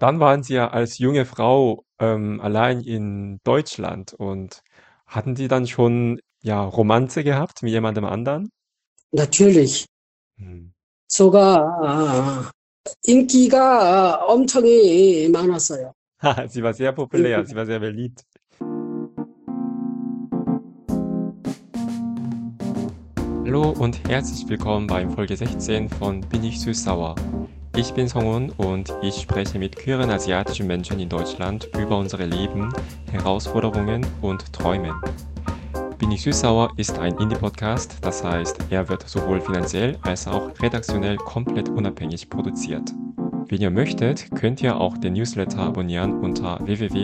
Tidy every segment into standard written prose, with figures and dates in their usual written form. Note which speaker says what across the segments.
Speaker 1: Dann waren Sie ja als junge Frau allein in Deutschland und hatten Sie dann schon ja Romanze gehabt mit jemandem anderen?
Speaker 2: natürlich.
Speaker 1: 음.
Speaker 2: 제가 인기가 엄청 많았어요.
Speaker 1: Sie war sehr populär,
Speaker 2: 인기가.
Speaker 1: sie war sehr beliebt. Hallo und herzlich willkommen beim Folge 16 von Bin ich süß-sauer. Ich bin Songun und ich spreche mit queeren asiatischen Menschen in Deutschland über unsere Leben, Herausforderungen und Träume. Bin ich süß-sauer ist ein Indie-Podcast, das heißt, er wird sowohl finanziell als auch redaktionell komplett unabhängig produziert. Wenn ihr möchtet, könnt ihr auch den Newsletter abonnieren unter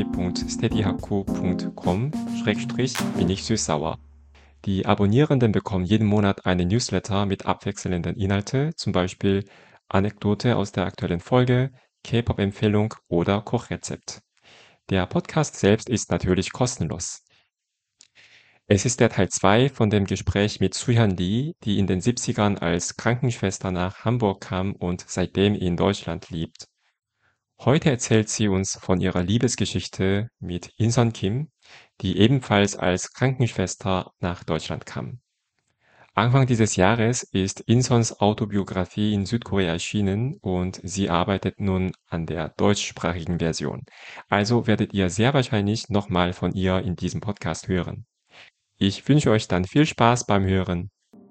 Speaker 1: www.steadyhaku.com/bin ich süß-sauer. Die Abonnierenden bekommen jeden Monat einen Newsletter mit abwechselnden Inhalte, zum Beispiel Anekdote aus der aktuellen Folge, K-Pop-Empfehlung oder Kochrezept. Der Podcast selbst ist natürlich kostenlos. Es ist der Teil 2 von dem Gespräch mit Suhyun Lee, die in den 70ern als Krankenschwester nach Hamburg kam und seitdem in Deutschland lebt. Heute erzählt sie uns von ihrer Liebesgeschichte mit In-sun Kim, die ebenfalls als Krankenschwester nach Deutschland kam. Anfang dieses Jahres ist In-suns Autobiografie in Südkorea erschienen und sie arbeitet nun an der deutschsprachigen Version. Also werdet ihr sehr wahrscheinlich nochmal von ihr in diesem Podcast hören. Ich wünsche euch dann viel Spaß beim Hören.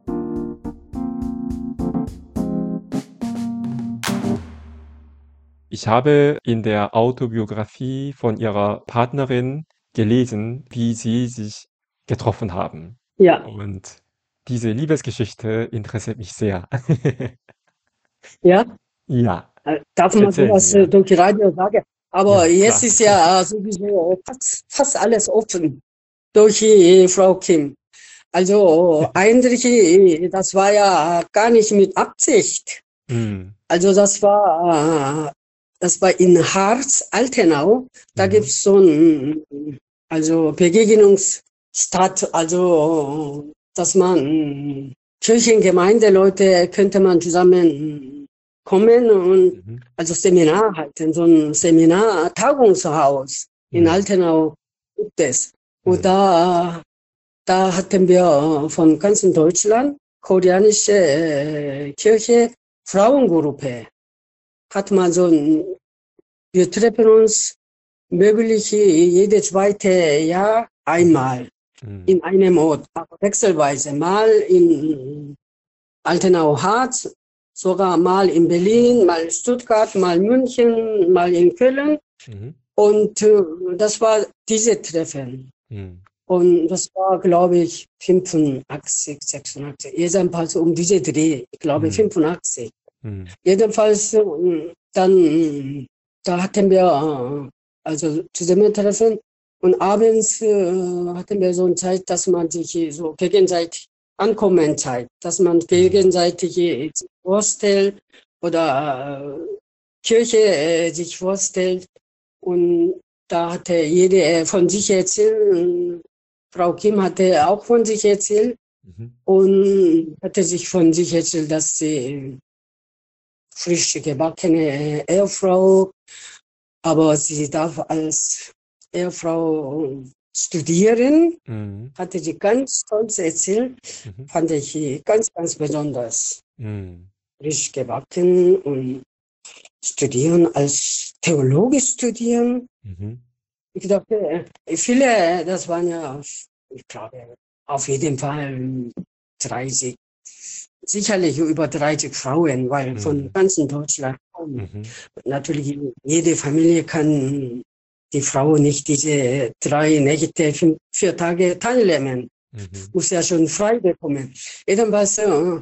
Speaker 1: Ich habe in der Autobiografie von ihrer Partnerin gelesen, wie sie sich getroffen haben.
Speaker 2: Ja,
Speaker 1: Und diese Liebesgeschichte interessiert mich sehr.
Speaker 2: ja.
Speaker 1: Ja,
Speaker 2: Darf man
Speaker 1: erzählen Sie
Speaker 2: sowas
Speaker 1: mir.
Speaker 2: durch Radio sagen? Aber
Speaker 1: Ja,
Speaker 2: jetzt
Speaker 1: klar.
Speaker 2: ist ja sowieso fast alles offen durch Frau Kim. Also eigentlich, das war ja gar nicht mit Absicht.
Speaker 1: Hm.
Speaker 2: Also das war in Harz, Altenau. Da
Speaker 1: Mhm.
Speaker 2: gibt's so ein, also Begegnungsstadt, also dass man Kirchengemeindeleute könnte man zusammen kommen und
Speaker 1: Mhm.
Speaker 2: also Seminar halten, so ein Seminar, Tagungshaus in
Speaker 1: Mhm.
Speaker 2: Altenau gibt es. Und
Speaker 1: Mhm.
Speaker 2: da hatten wir von ganzen Deutschland koreanische Kirche Frauengruppe. Hat man so ein, wir treffen uns möglich jede zweite Jahr
Speaker 1: Mhm.
Speaker 2: einmal
Speaker 1: Mhm.
Speaker 2: in einem Ort, aber wechselweise. Mal in Altenau-Harz, sogar mal in Berlin, mal in Stuttgart, mal München, mal in Köln.
Speaker 1: Mhm.
Speaker 2: Und das war diese Treffen.
Speaker 1: Mhm.
Speaker 2: Und das war, glaube ich, 85, 86. Jedenfalls um diese Dreh, ich glaube
Speaker 1: Mhm.
Speaker 2: 85.
Speaker 1: Mhm.
Speaker 2: Jedenfalls dann, da hatten wir also Zusammentreffen und abends hatten wir so eine Zeit, dass man sich so gegenseitig ankommen zeigt, dass man
Speaker 1: Mhm.
Speaker 2: gegenseitig sich vorstellt oder Kirche sich vorstellt. Und da hatte jede von sich erzählt. Frau Kim hatte auch von sich erzählt
Speaker 1: Mhm.
Speaker 2: und hatte sich von sich erzählt, dass sie frisch gebackene Ehefrau, aber sie darf als Ehefrau studieren,
Speaker 1: Mhm.
Speaker 2: hatte sie ganz stolz erzählt,
Speaker 1: Mhm.
Speaker 2: fand ich ganz, ganz besonders.
Speaker 1: Mhm.
Speaker 2: Frisch gebacken und studieren, als Theologe studieren.
Speaker 1: Mhm.
Speaker 2: Ich dachte, viele, das waren ja, ich glaube, auf jeden Fall 30, sicherlich über 30 Frauen, weil von
Speaker 1: Mhm.
Speaker 2: ganzen Deutschland kommen.
Speaker 1: Mhm.
Speaker 2: Natürlich, jede Familie kann die Frau nicht diese 3 Nächte, 4 Tage teilnehmen.
Speaker 1: Mhm.
Speaker 2: Muss ja schon frei bekommen. Jedenfalls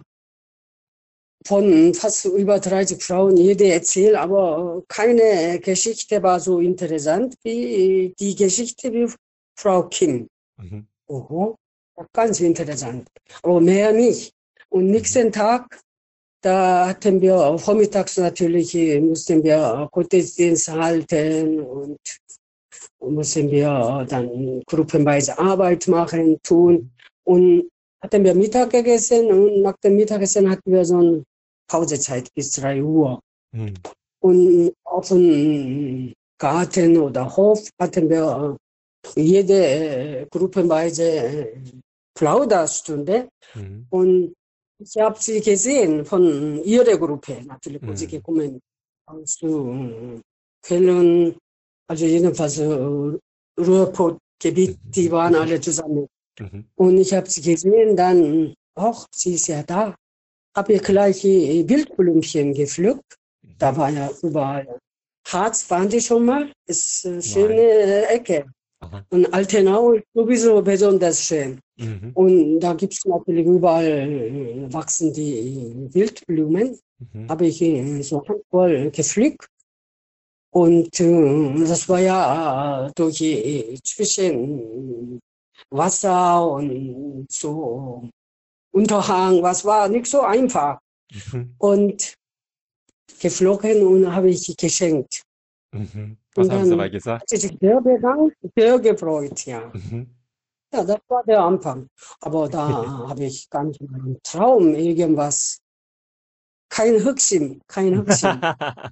Speaker 2: von fast über 30 Frauen, jede erzählt, aber keine Geschichte war so interessant wie die Geschichte wie Frau Kim.
Speaker 1: Mhm.
Speaker 2: Oho, ganz interessant, aber mehr nicht. Und
Speaker 1: Mhm.
Speaker 2: nächsten Tag, da hatten wir vormittags natürlich, mussten wir Gottesdienst halten und mussten wir dann gruppenweise Arbeit machen, tun.
Speaker 1: Mhm.
Speaker 2: Und hatten wir Mittag gegessen und nach dem Mittagessen hatten wir so eine Pausezeit bis 3 Uhr.
Speaker 1: Mhm.
Speaker 2: Und auf dem Garten oder Hof hatten wir jede gruppenweise Plauderstunde.
Speaker 1: Mhm.
Speaker 2: Und ich habe sie gesehen von ihrer Gruppe, natürlich, wo sie
Speaker 1: Mhm.
Speaker 2: gekommen aus Köln, also jedenfalls Ruhrpott-Gebiet, die
Speaker 1: Mhm.
Speaker 2: waren
Speaker 1: Mhm.
Speaker 2: alle zusammen.
Speaker 1: Mhm.
Speaker 2: Und ich habe sie gesehen, dann, ach, sie ist ja da. Habe ihr gleich Wildblümchen gepflückt. Da
Speaker 1: Mhm.
Speaker 2: war ja überall. Harz waren die schon mal, ist eine
Speaker 1: Nein.
Speaker 2: schöne Ecke.
Speaker 1: Aha.
Speaker 2: Und Altenau ist sowieso besonders schön.
Speaker 1: Mhm.
Speaker 2: Und da gibt es natürlich überall wachsen die Wildblumen.
Speaker 1: Mhm.
Speaker 2: Habe ich so handvoll gepflückt. Und das war ja durch zwischen Wasser und so Unterhang, was war nicht so einfach.
Speaker 1: Mhm.
Speaker 2: Und geflogen und habe ich geschenkt.
Speaker 1: Mhm. Was
Speaker 2: Und
Speaker 1: haben Sie dabei
Speaker 2: dann hat
Speaker 1: gesagt?
Speaker 2: sie sich sehr bedankt, sehr gefreut, ja.
Speaker 1: Mhm.
Speaker 2: Ja, das war der Anfang. Aber da habe ich gar nicht mehr im Traum irgendwas. Kein Höchstsim, kein Höchstsim.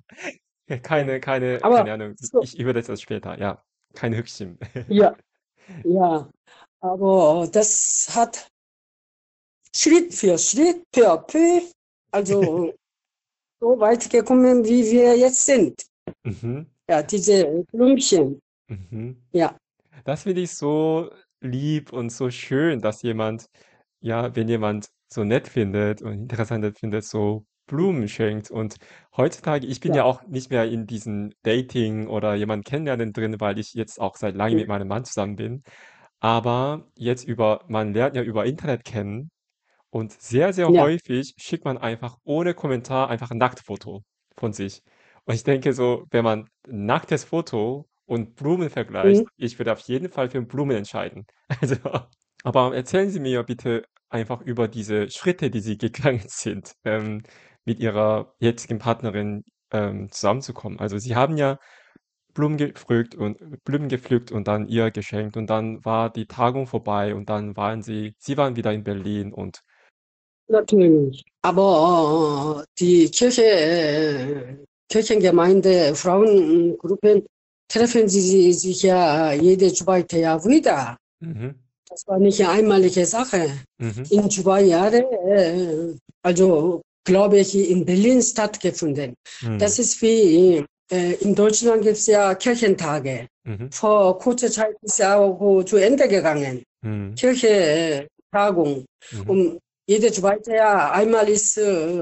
Speaker 2: Aber
Speaker 1: Keine Ahnung.
Speaker 2: so,
Speaker 1: Ich übersetze das später. Ja, keine Hüchchen.
Speaker 2: ja, ja. Aber das hat Schritt für Schritt, peu à peu, also so weit gekommen, wie wir jetzt sind.
Speaker 1: Mhm.
Speaker 2: Ja, diese Blümchen.
Speaker 1: Mhm.
Speaker 2: Ja,
Speaker 1: Das finde ich so lieb und so schön, dass jemand, ja, wenn jemand so nett findet und interessant findet, so Blumen schenkt. Und heutzutage, ich bin ja
Speaker 2: ja.
Speaker 1: auch nicht mehr in diesen Dating oder jemanden kennenlernen drin, weil ich jetzt auch seit langem mit meinem Mann zusammen bin. Aber jetzt man lernt ja über Internet kennen und sehr, sehr
Speaker 2: Ja.
Speaker 1: häufig schickt man einfach ohne Kommentar einfach ein Nacktfoto von sich. Und ich denke so, wenn man 'n nacktes Foto und Blumen vergleicht,
Speaker 2: Mhm.
Speaker 1: ich würde auf jeden Fall für Blumen entscheiden. Also, aber erzählen Sie mir bitte einfach über diese Schritte, die Sie gegangen sind, mit Ihrer jetzigen Partnerin, zusammenzukommen. Also, Sie haben ja Blumen gepflückt und dann ihr geschenkt und dann war die Tagung vorbei und dann Sie waren wieder in Berlin und
Speaker 2: Natürlich. Aber die Kirche, Kirchengemeinde, Frauengruppen treffen sie sich ja jedes zweite Jahr wieder.
Speaker 1: mhm,
Speaker 2: Das war nicht eine einmalige Sache.
Speaker 1: mhm,
Speaker 2: In 2 Jahren, also glaube ich, in Berlin stattgefunden.
Speaker 1: mhm,
Speaker 2: Das ist wie in Deutschland gibt es ja Kirchentage.
Speaker 1: mhm,
Speaker 2: Vor kurzer Zeit ist ja auch zu Ende gegangen.
Speaker 1: mhm,
Speaker 2: Kirche, Tagung.
Speaker 1: mhm,
Speaker 2: Und jedes zweite Jahr, einmal ist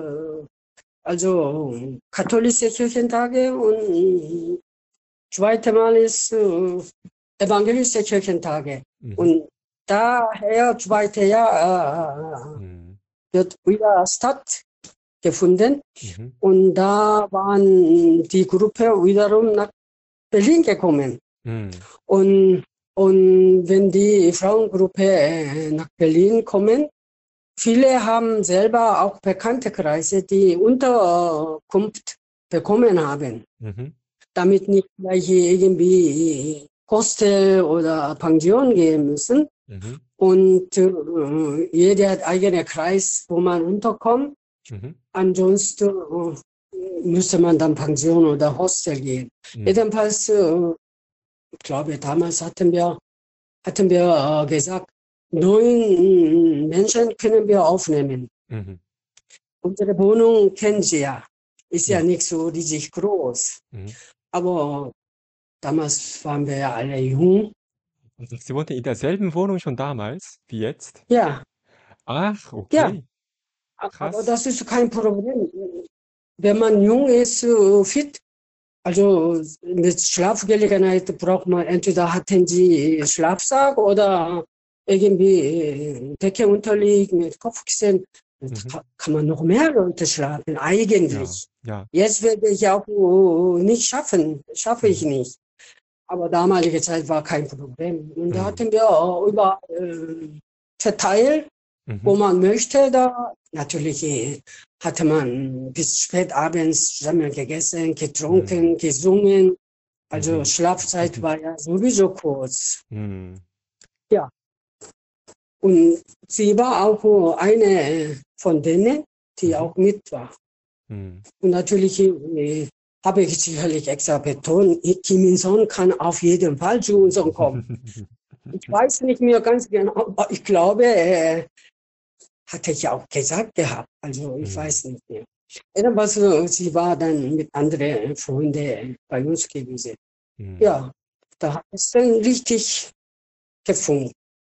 Speaker 2: also katholische Kirchentage und zweite Mal ist evangelische Kirchentage.
Speaker 1: mhm,
Speaker 2: Und daher zweite Jahr
Speaker 1: mhm,
Speaker 2: wird wieder stattgefunden.
Speaker 1: mhm,
Speaker 2: Und da waren die Gruppe wiederum nach Berlin gekommen.
Speaker 1: mhm,
Speaker 2: Und, und wenn die Frauengruppe nach Berlin kommen, viele haben selber auch bekannte Kreise, die Unterkunft bekommen haben,
Speaker 1: mhm,
Speaker 2: damit nicht gleich irgendwie Hostel oder Pension gehen müssen.
Speaker 1: mhm,
Speaker 2: Und jeder hat eigenen Kreis, wo man unterkommt.
Speaker 1: mhm,
Speaker 2: Ansonsten müsste man dann Pension oder Hostel gehen.
Speaker 1: mhm,
Speaker 2: Jedenfalls, ich glaube, damals hatten wir gesagt, 9 Menschen können wir aufnehmen.
Speaker 1: mhm,
Speaker 2: Unsere Wohnung kennen Sie ja, ist ja
Speaker 1: ja,
Speaker 2: nicht so riesig groß.
Speaker 1: mhm.
Speaker 2: Aber damals waren wir ja alle jung.
Speaker 1: Also, Sie wohnten in derselben Wohnung schon damals wie jetzt?
Speaker 2: Ja,
Speaker 1: Ach,
Speaker 2: ja,
Speaker 1: okay,
Speaker 2: aber
Speaker 1: krass.
Speaker 2: das ist kein Problem. Wenn man jung ist, fit, also mit Schlafgelegenheit braucht man, entweder hatten Sie Schlafsack oder irgendwie Decke unterliegen mit Kopfkissen.
Speaker 1: Mhm,
Speaker 2: Kann man noch mehr Leute schlafen,
Speaker 1: ja,
Speaker 2: eigentlich.
Speaker 1: ja,
Speaker 2: Jetzt werde ich auch nicht schaffen, schaffe ich
Speaker 1: mhm,
Speaker 2: nicht. Aber damalige Zeit war kein Problem. Und da
Speaker 1: mhm,
Speaker 2: hatten wir über verteilt, wo
Speaker 1: mhm,
Speaker 2: man möchte. Da natürlich hatte man bis spät abends zusammen gegessen,
Speaker 1: mhm,
Speaker 2: getrunken, gesungen. Also
Speaker 1: mhm,
Speaker 2: Schlafzeit
Speaker 1: mhm,
Speaker 2: war ja sowieso kurz.
Speaker 1: mhm,
Speaker 2: Ja, und sie war auch eine von denen, die
Speaker 1: mhm,
Speaker 2: auch mit war.
Speaker 1: mhm,
Speaker 2: Und natürlich habe ich sicherlich extra betont, Kim Il-sung kann auf jeden Fall zu uns kommen. Ich weiß nicht mehr ganz genau, aber ich glaube, hatte ich auch gesagt gehabt. Also ich weiß nicht mehr. Jedenfalls, sie war dann mit anderen Freunden bei uns gewesen. Ja, da hat es dann richtig gefunkt.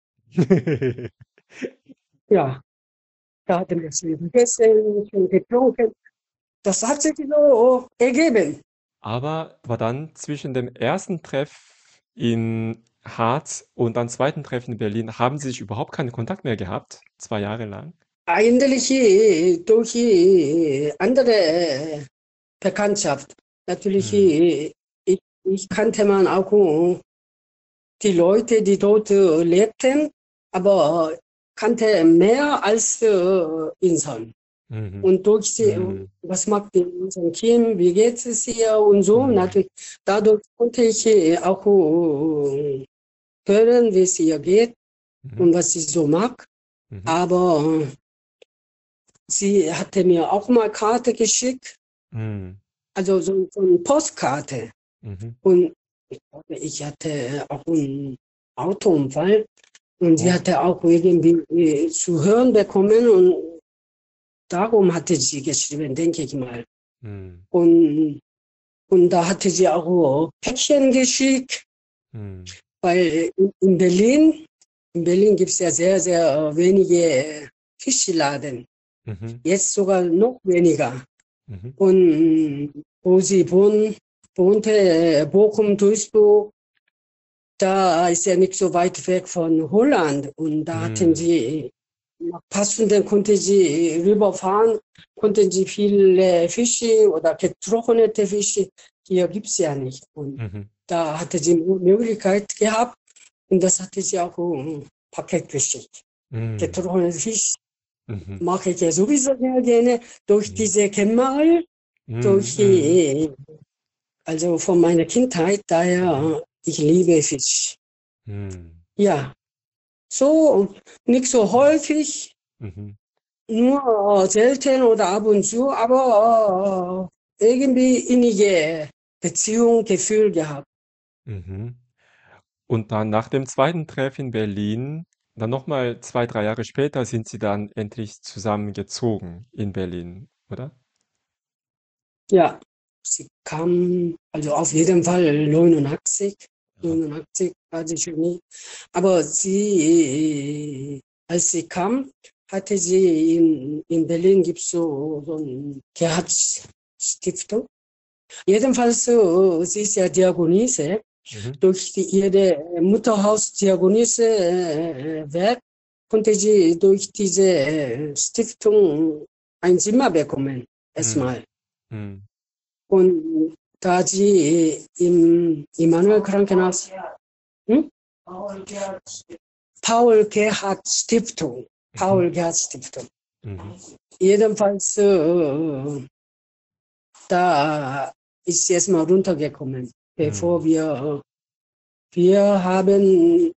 Speaker 2: Ja, da hatten wir schon gegessen, schon getrunken. Das hat sich so ergeben.
Speaker 1: Aber war dann zwischen dem ersten Treff in Harz und dann zweiten Treffen in Berlin, haben Sie sich überhaupt keinen Kontakt mehr gehabt? 2 Jahre lang?
Speaker 2: Eigentlich durch andere Bekanntschaft. Natürlich, ich kannte man auch die Leute, die dort lebten, aber kannte mehr als Insan. Und durch sie, was macht die Insan Kim, wie geht es ihr und so. Natürlich, dadurch konnte ich auch hören, wie es ihr geht und was sie so mag. Aber sie hatte mir auch mal Karte geschickt, also so eine Postkarte. Und ich glaube, ich hatte auch einen Autounfall und sie hatte auch irgendwie zu hören bekommen und darum hatte sie geschrieben, denke ich mal. Und da hatte sie auch Päckchen geschickt, weil in Berlin gibt es ja sehr, sehr wenige Fischladen. Jetzt sogar noch weniger. Und wo sie wohnte, Bochum, Duisburg, da ist ja nicht so weit weg von Holland. Und da hatten sie, nach passenden konnte sie rüberfahren, konnten sie viele Fische oder getrocknete Fische, hier gibt es ja nicht. Und da hatte sie Möglichkeit gehabt und das hatte sie auch ein Paket geschickt. Getrocknete Fisch mache ich ja sowieso sehr gerne durch diese Kemal, also von meiner Kindheit, daher ich liebe Fisch. Ja, so nicht so häufig, nur selten oder ab und zu, aber irgendwie innige Beziehung, Gefühl gehabt.
Speaker 1: Und dann nach dem zweiten Treff in Berlin, dann nochmal 2, 3 Jahre später sind Sie dann endlich zusammengezogen in Berlin, oder?
Speaker 2: Ja, sie kam, also auf jeden Fall 89, 89 war sie schon nie. Aber sie, als sie kam, hatte sie in Berlin gibt es so eine Gerhard-Stiftung. Jedenfalls, sie ist ja Diakonisse. Durch ihre Mutterhaus-Diakonisse-Werk konnte sie durch diese Stiftung ein Zimmer bekommen, erstmal. Und da sie im Immanuel-Krankenhaus, Paul-Gerhardt-Stiftung, Paul-Gerhardt-Stiftung. Jedenfalls, da ist sie erstmal runtergekommen, bevor wir haben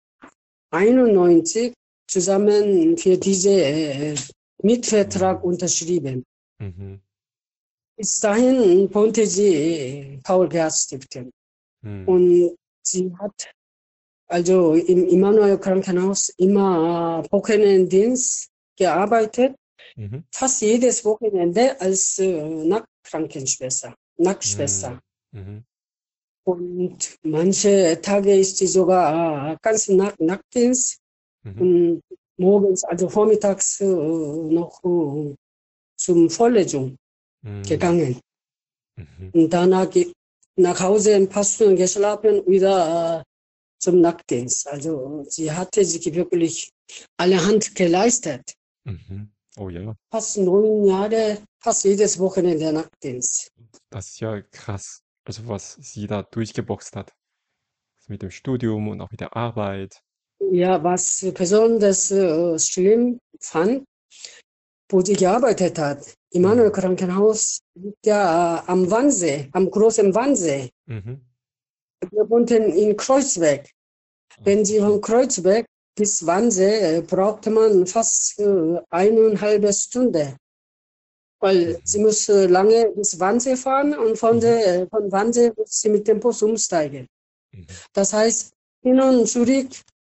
Speaker 2: 91 zusammen für diesen Mietvertrag unterschrieben. Bis dahin konnte sie Paul-Gerhardt-Stiftung. Und sie hat also im Immanuel-Krankenhaus immer Wochenenddienst gearbeitet, fast jedes Wochenende als Nachtschwester. Und manche Tage ist sie sogar ganz Nachtdienst und morgens, also vormittags noch zum Vorlesung gegangen. Und danach nach Hause ein paar Stunden geschlafen, wieder zum Nachtdienst. Also sie hatte sich wirklich allerhand geleistet.
Speaker 1: Oh ja,
Speaker 2: Fast 9 Jahre, fast jedes Wochenende Nachtdienst.
Speaker 1: das ist ja krass. Also was sie da durchgeboxt hat. Mit dem Studium und auch mit der Arbeit.
Speaker 2: Ja, was besonders schlimm fand, wo sie gearbeitet hat, Immanuel Krankenhaus, liegt ja am Wannsee, am großen Wannsee. Wir wohnten in Kreuzberg. Wenn Sie von Kreuzberg bis Wannsee brauchte man fast 1,5 Stunde. weil sie
Speaker 1: Mhm.
Speaker 2: muss lange bis Wannsee fahren und
Speaker 1: Mhm.
Speaker 2: von Wannsee muss sie mit dem Bus umsteigen.
Speaker 1: Mhm.
Speaker 2: Das heißt, hin und zurück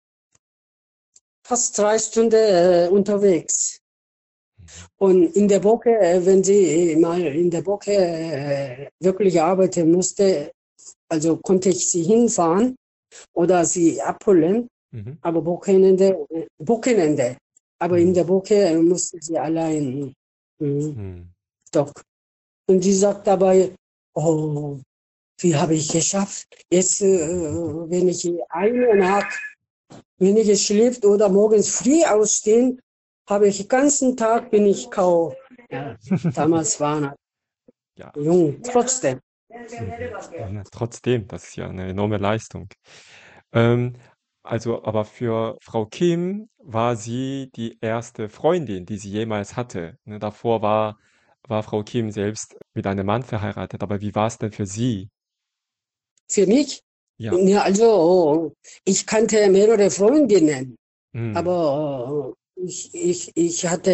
Speaker 2: fast 3 Stunden unterwegs.
Speaker 1: Mhm.
Speaker 2: Und in der Woche, wenn sie mal in der Woche wirklich arbeiten musste, also konnte ich sie hinfahren oder sie abholen,
Speaker 1: Mhm.
Speaker 2: aber Wochenende. Aber in
Speaker 1: Mhm.
Speaker 2: der Woche musste sie allein. Mhm,
Speaker 1: Mhm.
Speaker 2: doch. Und sie sagt dabei, oh, wie habe ich geschafft? Jetzt, wenn ich einen Tag weniger schläft oder morgens früh ausstehen, habe ich den ganzen Tag bin ich kaum. Ja, damals war
Speaker 1: Ja.
Speaker 2: ich jung, trotzdem.
Speaker 1: Mhm. Ja, trotzdem, das ist ja eine enorme Leistung. Ähm, also, aber für Frau Kim war sie die erste Freundin, die sie jemals hatte, ne? Davor war Frau Kim selbst mit einem Mann verheiratet, aber wie war es denn für sie?
Speaker 2: Für mich,
Speaker 1: Ja.
Speaker 2: ja, also ich kannte mehrere Freundinnen,
Speaker 1: Mhm.
Speaker 2: aber ich hatte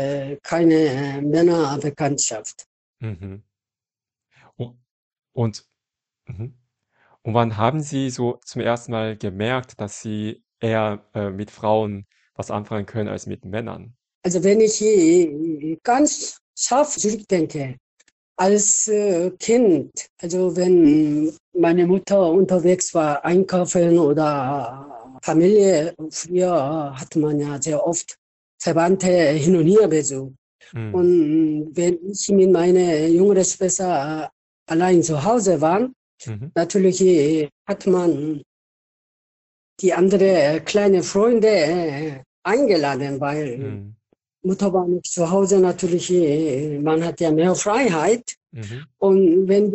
Speaker 2: keine Männerbekanntschaft.
Speaker 1: Mhm. U und mhm. Und wann haben Sie so zum ersten Mal gemerkt, dass Sie eher, mit Frauen was anfangen können als mit Männern?
Speaker 2: Also wenn ich ganz scharf zurückdenke, als Kind, also wenn meine Mutter unterwegs war, einkaufen oder Familie, früher hatte man ja sehr oft Verwandte hin und her besucht.
Speaker 1: Mhm.
Speaker 2: Und wenn ich mit meiner jüngeren Schwester allein zu Hause war,
Speaker 1: Mhm.
Speaker 2: natürlich hat man die andere kleine Freunde eingeladen, weil
Speaker 1: Mhm.
Speaker 2: Mutter war nicht zu Hause, natürlich, man hat ja mehr Freiheit.
Speaker 1: Mhm.
Speaker 2: Und wenn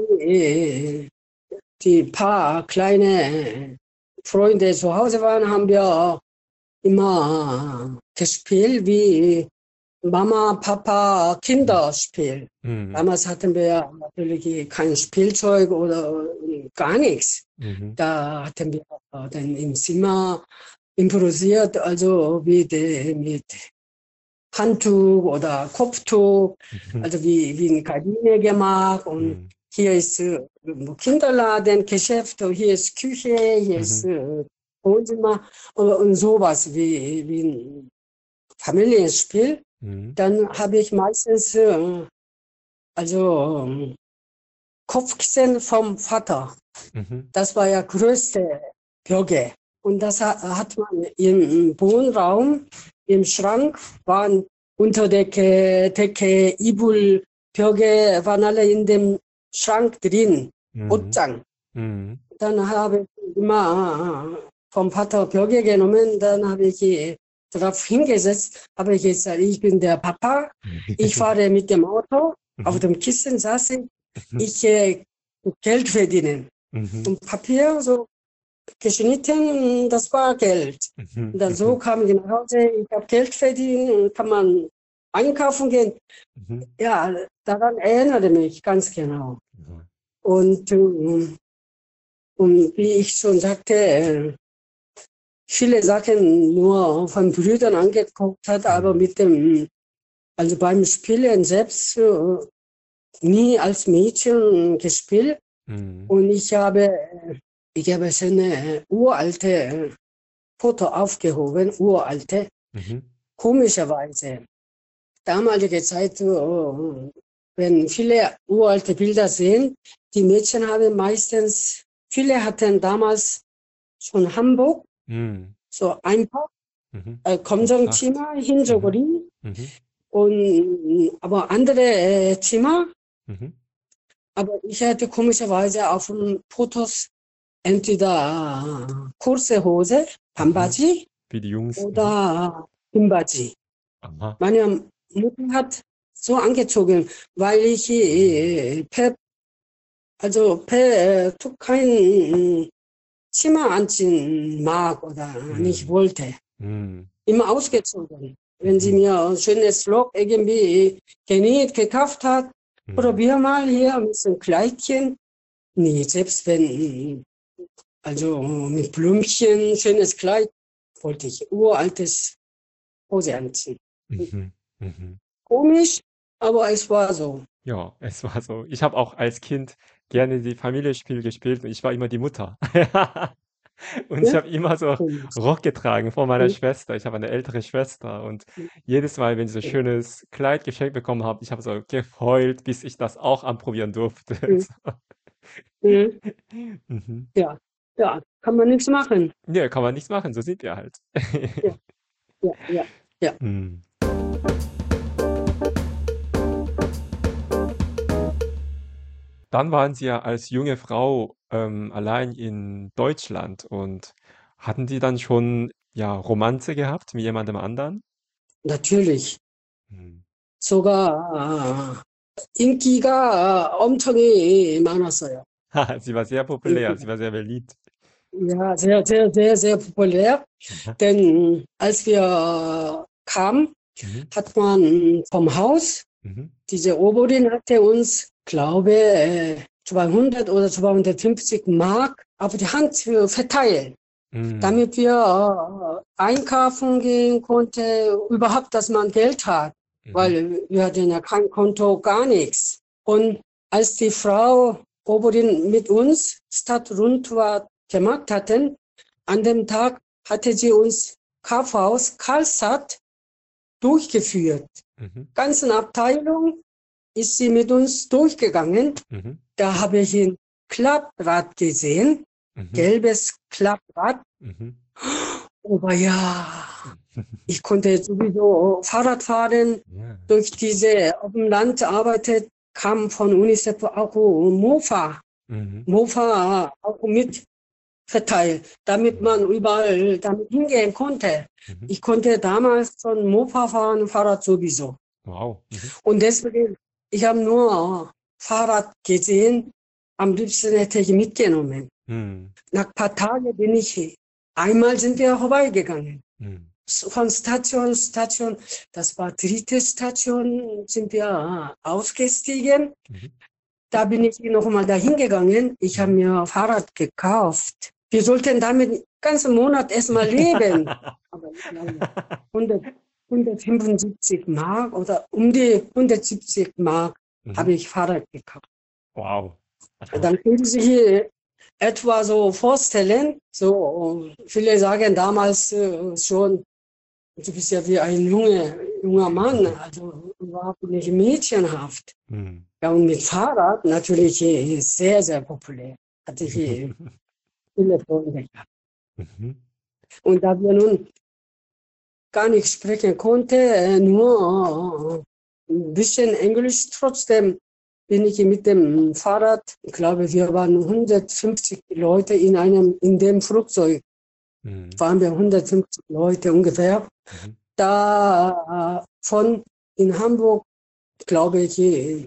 Speaker 2: die paar kleine Freunde zu Hause waren, haben wir immer gespielt wie Mama, Papa,
Speaker 1: Mhm.
Speaker 2: Kinderspiel.
Speaker 1: Mhm.
Speaker 2: Damals hatten wir natürlich kein Spielzeug oder gar nichts.
Speaker 1: Mhm.
Speaker 2: Da hatten wir dann im Zimmer improvisiert, also mit Handtuch oder Kopftuch,
Speaker 1: Mhm.
Speaker 2: also wie eine Kabine gemacht. Und
Speaker 1: Mhm.
Speaker 2: hier ist Kinderladen, Geschäft, und hier ist Küche, hier ist
Speaker 1: Mhm.
Speaker 2: Wohnzimmer und sowas wie ein Familienspiel.
Speaker 1: Mhm.
Speaker 2: Dann habe ich meistens also Kopfkissen vom Vater.
Speaker 1: Mhm.
Speaker 2: Das war ja größte Bürger. Und das hat man im Wohnraum, im Schrank, waren Unterdecke, Decke, Ibul, Bürger waren alle in dem Schrank drin.
Speaker 1: Mhm.
Speaker 2: 옷장.
Speaker 1: Mhm.
Speaker 2: Dann habe ich immer vom Vater Bürger genommen, dann habe ich darauf hingesetzt, habe ich gesagt, ich bin der Papa, ich fahre mit dem Auto, auf
Speaker 1: Mhm.
Speaker 2: dem Kissen saß ich,
Speaker 1: Mhm.
Speaker 2: ich Geld verdienen.
Speaker 1: Mhm.
Speaker 2: Und Papier so geschnitten, das war Geld.
Speaker 1: Mhm.
Speaker 2: Und dann so
Speaker 1: Mhm.
Speaker 2: kam ich nach Hause, ich habe Geld verdient, und kann man einkaufen gehen.
Speaker 1: Mhm.
Speaker 2: Ja, daran erinnere ich mich ganz genau.
Speaker 1: Ja.
Speaker 2: Und wie ich schon sagte, viele Sachen nur von Brüdern angeguckt hat, aber
Speaker 1: Mhm.
Speaker 2: also beim Spielen selbst nie als Mädchen gespielt.
Speaker 1: Mhm.
Speaker 2: Und ich habe so eine uralte Foto aufgehoben, uralte,
Speaker 1: Mhm.
Speaker 2: komischerweise. Damalige Zeit, wenn viele uralte Bilder sehen, die Mädchen haben meistens, viele hatten damals schon Hamburg,
Speaker 1: Mhm.
Speaker 2: so einfach,
Speaker 1: Mhm. So Tracht.
Speaker 2: Komsamzimmer,
Speaker 1: Mhm.
Speaker 2: Hintergrund,
Speaker 1: Mhm.
Speaker 2: und, aber andere Zimmer,
Speaker 1: Mhm.
Speaker 2: aber ich hatte komischerweise auf den Fotos entweder kurze Hose,
Speaker 1: Mhm.
Speaker 2: Pambaji,
Speaker 1: Wie die Jungs. Mhm.
Speaker 2: oder Himbaji.
Speaker 1: Aha.
Speaker 2: Meine Mutter hat so angezogen, weil ich
Speaker 1: Mhm.
Speaker 2: kein Zimmer anziehen mag oder nicht
Speaker 1: Mhm.
Speaker 2: wollte.
Speaker 1: Mhm.
Speaker 2: Immer ausgezogen. Wenn sie
Speaker 1: Mhm.
Speaker 2: mir ein schönes Rock irgendwie genäht, gekauft hat,
Speaker 1: Mhm.
Speaker 2: probier mal hier mit so einem Kleidchen. Nee, selbst wenn, also mit Blümchen, schönes Kleid, wollte ich uraltes Hose anziehen.
Speaker 1: Mhm. Mhm.
Speaker 2: Komisch, aber es war so.
Speaker 1: Ja, es war so. Ich habe auch als Kind gerne die Familienspiel gespielt und ich war immer die Mutter. Und ich
Speaker 2: Ja?
Speaker 1: habe immer so
Speaker 2: Und,
Speaker 1: Rock getragen vor meiner
Speaker 2: und,
Speaker 1: Schwester. Ich habe eine ältere Schwester und jedes Mal, wenn ich so 'n schönes Kleid geschenkt bekommen habe, ich habe so geheult, bis ich das auch anprobieren durfte.
Speaker 2: und,
Speaker 1: So.
Speaker 2: und,
Speaker 1: Mhm.
Speaker 2: ja, ja, kann man nichts machen.
Speaker 1: Ne, kann man nichts machen, so sind wir halt.
Speaker 2: Ja, ja, ja, ja.
Speaker 1: Mhm. Dann waren Sie ja als junge Frau, allein in Deutschland und hatten Sie dann schon, ja, Romanze gehabt mit jemandem anderen?
Speaker 2: natürlich.
Speaker 1: Mhm.
Speaker 2: 소가 인기가 엄청 많았어요.
Speaker 1: Sie war sehr populär, sie
Speaker 2: 인기가.
Speaker 1: war sehr beliebt.
Speaker 2: Ja, sehr, sehr, sehr, sehr populär.
Speaker 1: Aha.
Speaker 2: Denn als wir kamen,
Speaker 1: Mhm.
Speaker 2: hat man vom Haus,
Speaker 1: Mhm.
Speaker 2: diese Oberin hatte uns, glaube 200 oder 250 Mark auf die Hand verteilt,
Speaker 1: Mhm.
Speaker 2: damit wir einkaufen gehen konnten, überhaupt, dass man Geld hat,
Speaker 1: Mhm.
Speaker 2: weil wir hatten ja kein Konto, gar nichts. Und als die Frau Oberin mit uns Stadtrundfahrt gemacht hatten, an dem Tag hatte sie uns Kaufhaus Karlstadt durchgeführt.
Speaker 1: Mhm.
Speaker 2: Ganzen Abteilung ist sie mit uns durchgegangen.
Speaker 1: Mhm.
Speaker 2: Da habe ich ein Klapprad gesehen,
Speaker 1: Mhm.
Speaker 2: gelbes Klapprad.
Speaker 1: Mhm.
Speaker 2: Aber ja, ich konnte sowieso Fahrrad fahren.
Speaker 1: Ja.
Speaker 2: Durch diese auf dem Land arbeitet, kam von UNICEF auch Mofa.
Speaker 1: Mhm.
Speaker 2: Mofa auch mit verteilt, damit
Speaker 1: Mhm.
Speaker 2: man überall damit hingehen konnte.
Speaker 1: Mhm.
Speaker 2: Ich konnte damals schon Mofa fahren, Fahrrad sowieso.
Speaker 1: Wow. Mhm.
Speaker 2: Und deswegen, ich habe nur Fahrrad gesehen, am liebsten hätte ich mitgenommen.
Speaker 1: Mhm.
Speaker 2: Nach ein paar Tagen bin ich, einmal sind wir vorbeigegangen.
Speaker 1: Mhm.
Speaker 2: Von Station, Station, das war dritte Station, sind wir ausgestiegen.
Speaker 1: Mhm.
Speaker 2: Da bin ich noch mal dahin gegangen. Ich habe
Speaker 1: Mhm.
Speaker 2: mir Fahrrad gekauft. Wir sollten damit den ganzen Monat erstmal leben. Aber ich glaube, 100, 175 Mark oder um die 170 Mark habe
Speaker 1: Mhm.
Speaker 2: ich Fahrrad gekauft.
Speaker 1: Wow.
Speaker 2: Dann können Sie sich etwa so vorstellen, so viele sagen damals schon, du bist ja wie ein junger Mann, also überhaupt nicht mädchenhaft.
Speaker 1: Mhm.
Speaker 2: Ja, und mit Fahrrad natürlich sehr, sehr populär. Hatte ich viele Freunde gehabt.
Speaker 1: Mhm.
Speaker 2: Und da wir nun gar nicht sprechen konnten, nur ein bisschen Englisch, trotzdem bin ich mit dem Fahrrad, ich glaube, wir waren 150 Leute in dem Flugzeug,
Speaker 1: Mhm.
Speaker 2: waren wir 150 Leute ungefähr.
Speaker 1: Mhm.
Speaker 2: Da von in Hamburg, glaube ich,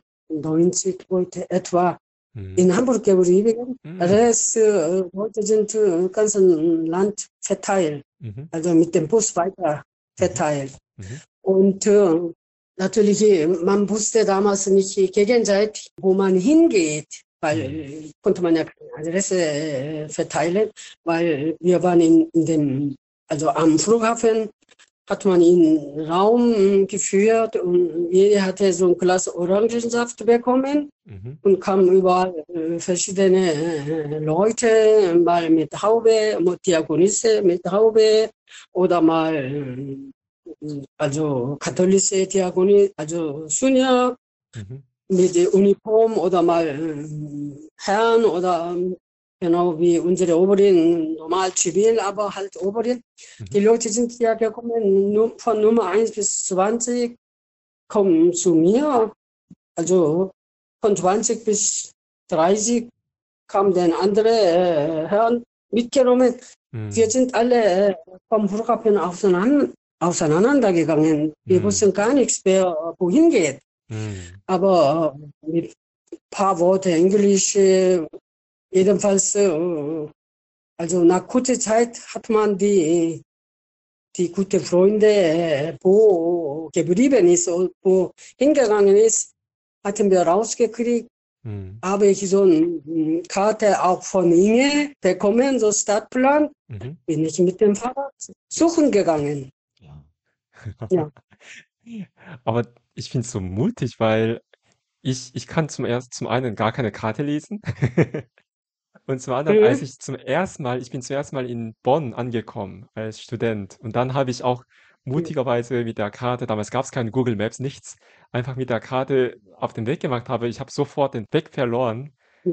Speaker 2: 90 Leute etwa
Speaker 1: Mhm.
Speaker 2: in Hamburg geblieben.
Speaker 1: Mhm.
Speaker 2: Rest Leute sind im ganzen Land verteilt,
Speaker 1: Mhm.
Speaker 2: also mit dem Bus weiter
Speaker 1: Mhm.
Speaker 2: verteilt.
Speaker 1: Mhm.
Speaker 2: Und natürlich, man wusste damals nicht gegenseitig, wo man hingeht, weil
Speaker 1: Mhm.
Speaker 2: konnte man ja keine Adresse verteilen, weil wir waren in dem, also am Flughafen hat man in einen Raum geführt und jeder hatte so ein Glas Orangensaft bekommen
Speaker 1: Mhm.
Speaker 2: und kamen überall verschiedene Leute, mal mit Haube, mit Diakonisse mit Haube oder mal also katholische Diakonie, also Sunja
Speaker 1: Mhm.
Speaker 2: mit der Uniform oder mal Herrn oder genau wie unsere Oberin, normal zivil, aber halt Oberin.
Speaker 1: Mhm.
Speaker 2: Die Leute sind ja gekommen von Nummer 1 bis 20, kommen zu mir, also von 20 bis 30 kam dann andere Herren mitgenommen. Wir
Speaker 1: Mhm.
Speaker 2: sind alle vom Flughafen auseinandergegangen. Wir
Speaker 1: Mhm.
Speaker 2: wussten gar nichts, wer wohin geht.
Speaker 1: Mhm.
Speaker 2: Aber mit ein paar Worten Englisch, jedenfalls, also nach kurzer Zeit hat man die gute Freunde, wo geblieben ist und wo hingegangen ist, hatten wir rausgekriegt.
Speaker 1: Mhm.
Speaker 2: Habe ich so eine Karte auch von Inge bekommen, so Stadtplan,
Speaker 1: Mhm.
Speaker 2: bin ich mit dem Fahrrad suchen gegangen.
Speaker 1: Ja.
Speaker 2: Ja,
Speaker 1: Aber ich finde es so mutig, weil ich kann zum einen gar keine Karte lesen und zum anderen, als
Speaker 2: Mhm.
Speaker 1: ich bin zum ersten Mal in Bonn angekommen als Student und dann habe ich auch
Speaker 2: Mhm.
Speaker 1: mutigerweise mit der Karte, damals gab es keine Google Maps, nichts, einfach mit der Karte auf den Weg gemacht habe. Ich habe sofort den Weg verloren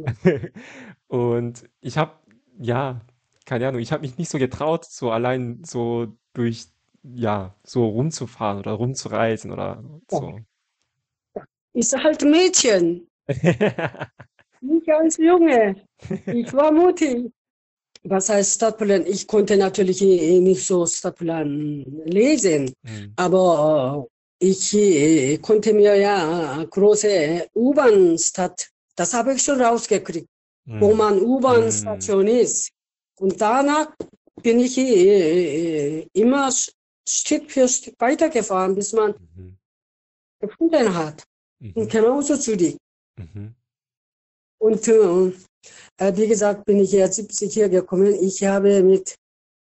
Speaker 1: und ich habe, ja, keine Ahnung, ich habe mich nicht so getraut, so allein so durch, ja, so rumzufahren oder rumzureisen oder
Speaker 2: Ja.
Speaker 1: so.
Speaker 2: Ist halt Mädchen, nicht als Junge. Ich war mutig. Was heißt Stadtplan? Ich konnte natürlich nicht so Stadtplan lesen,
Speaker 1: Hm,
Speaker 2: aber ich konnte mir ja große U-Bahn-Stadt, das habe ich schon rausgekriegt, wo
Speaker 1: hm,
Speaker 2: man
Speaker 1: hm,
Speaker 2: U-Bahn-Station ist. Und danach bin ich immer Stück für Stück weitergefahren, bis man
Speaker 1: mhm,
Speaker 2: gefunden hat. Und
Speaker 1: mhm,
Speaker 2: genauso zu dir.
Speaker 1: mhm,
Speaker 2: Und wie gesagt, bin ich jetzt 70 hier gekommen. Ich habe mit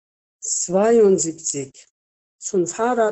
Speaker 2: 72 schon